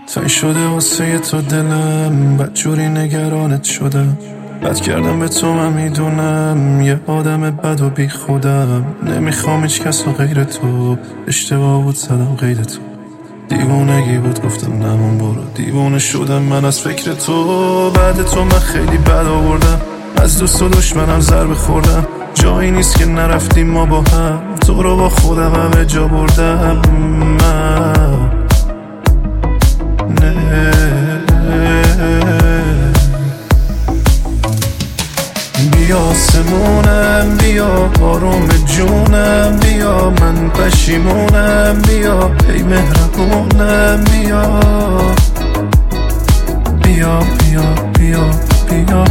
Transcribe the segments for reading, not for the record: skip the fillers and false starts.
تای شده واسه تو دلم، بدجوری نگرانت شدم. بد کردم به تو من میدونم، یه آدم بد و بی خودم. نمیخوام هیچ کس و غیر تو، اشتباه بود زدم غیر تو. دیوونگی بود گفتم نمون برو، دیوونه شدم من از فکر تو. بعد تو من خیلی بد آوردم، از دوست و دشمنم ضربه خوردم. جایی نیست که نرفتیم ما با هم، تو رو با خودم همه جا بردم. من بیا آسمونم، بیا آروم جونم، بیا من پشیمونم، بیا ای مهربونم، بیا بیا بیا بیا بیا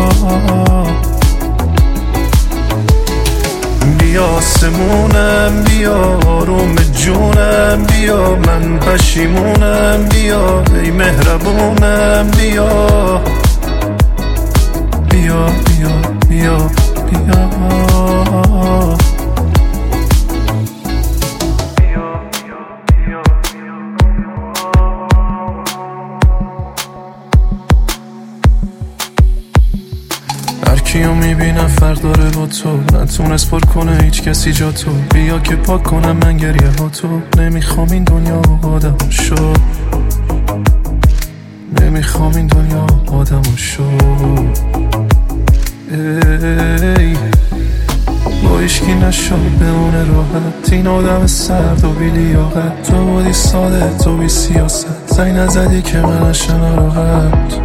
بیا آسمونم، بیا آروم جونم، بیا من پشیمونم، بیا ای مهربونم، بیا بیا بیا بیا بیا هرکیو میبینم فرق داره با تو، نتونست پر کنه هیچ کسی جا تو. بیا که پاک کنم من گریه ها تو. نمیخوام این دنیا آدم شو، نمیخوام این دنیا آدم شو. ای با ایشکی نشد بمونه راحت، این آدم سرد و بی لیاقت. تو بودی ساده، تو بی سیاست، زنگ نزدی که من اشم راحت.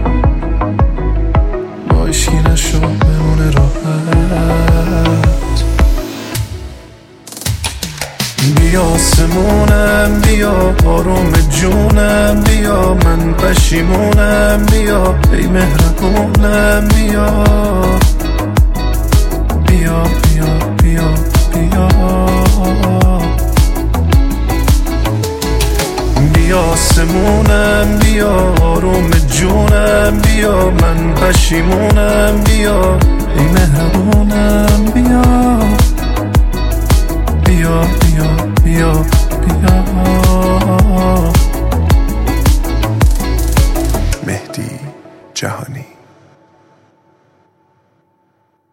با ایشکی نشد بمونه راحت. بیا آسمونم، بیا آروم جونم، بیا من پشیمونم، بیا ای مهربونم، بیا بیا بیا بیا بیا بیا آسمونم، بیا آروم جونم، بیا من پشیمونم، بیا ای مهربونم، بیا بیا بیا بیا بیا مهدی جهانی.